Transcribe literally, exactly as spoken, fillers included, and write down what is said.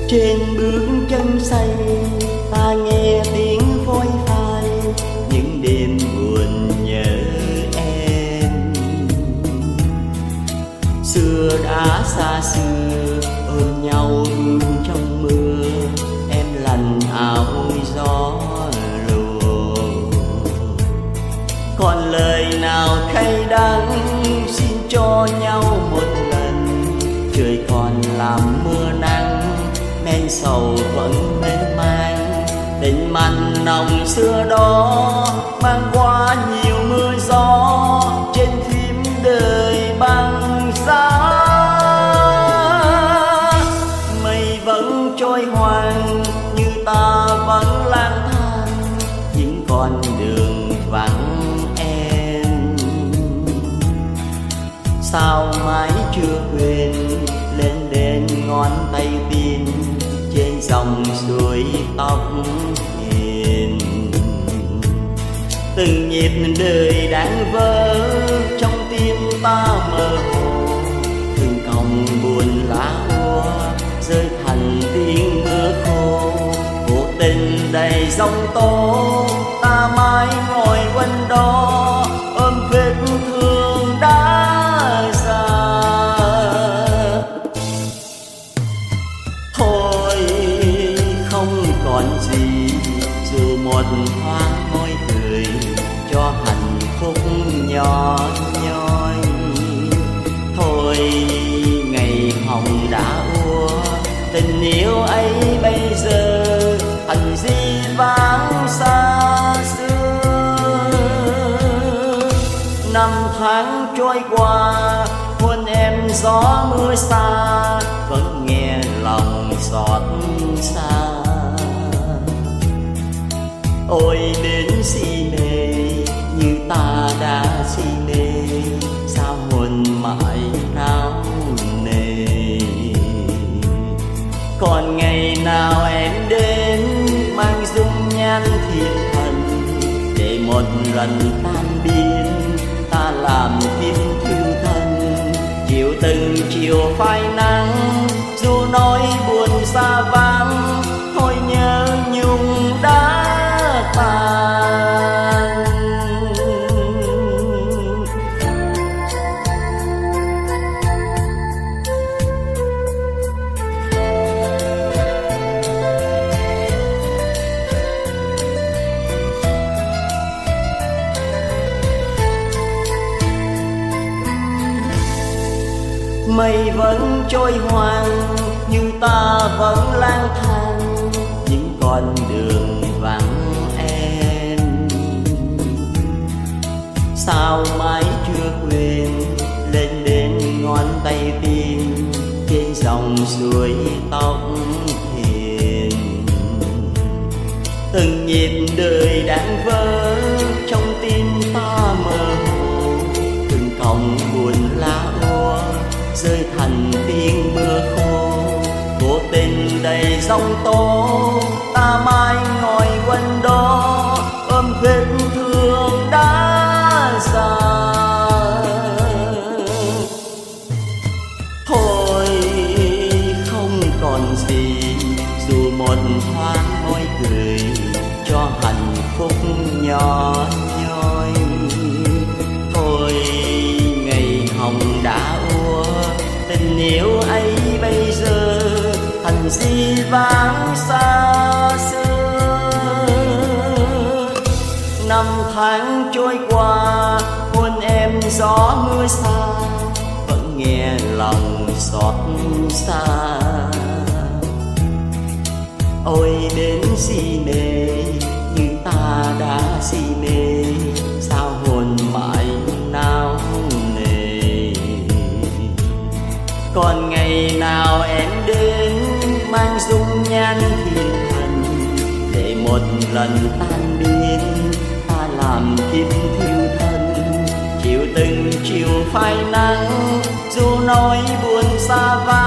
Trên bước chân say ta nghe tiếng phôi phai, những đêm buồn nhớ em. Xưa đã xa xưa ôm nhau bước trong mưa, em lành áo gió lùa. Còn lời nào cay đắng xin cho nhau một lần, trời còn làm mưa nắng men sầu vẫn mê man. Tình mặn nồng xưa đó mang qua nhiều mưa gió, trên phim đời băng giá. Mây vẫn trôi hoang như ta vẫn lang thang những con đường vắng em. Sao mãi chưa quên lên đến ngón tay pin trên dòng suối tóc hiền. Từng nhịp đời đang vỡ trong tim ta mơ hồ, từng còng buồn lá úa rơi thành tiếng mưa khô. Cuộc tình đầy giông tố ta mãi ngồi quanh đó, ôm vết thương đã già. Thôi không còn gì dù một thoáng môi cười cho hạnh phúc nhỏ nhoi. Thôi ngày hồng đã úa, tình yêu ấy bây giờ thành di vãng xa xưa. Năm tháng trôi qua hôn em gió mưa xa, vẫn nghe lòng xót xa. Ôi đến si mê như ta đã si mê, sao hồn mãi nao nề. Còn ngày nào em đến mang dung nhan thiên thần, để một lần tan biến ta làm tim thiêu thân. Chiều từng chiều phai nắng dù nỗi buồn xa vắng, thôi nhớ nhung đã tàn. Mây vẫn trôi hoang nhưng ta vẫn lang thang những con đường vắng em. Sao mãi chưa quên lên đến ngón tay tim trên dòng suối tóc hiền. Từng nhịp đời đang vỡ trong tim ta mơ hồ, từng còng buồn lá úa rơi thành tiếng mưa khô. Cuộc tình đầy giông tố ta mãi ngồi quanh đó, ôm vết thương đã già. Thôi không còn gì dù một thoáng môi cười cho hạnh phúc nhỏ nhoi. Thôi ngày hồng đã úa, tình yêu ấy bây giờ thành di vãng xa xưa. Năm tháng trôi qua hôn em gió mưa xa, vẫn nghe lòng xót xa. Ôi đến si mê như ta đã si mê, sao hồn mãi nao nề. Còn ngày nào em đến mang dung nhan thiên thần, để một lần tan biến ta làm kim thiêu thân. Chiều từng chiều phai nắng dù nỗi buồn xa vắng,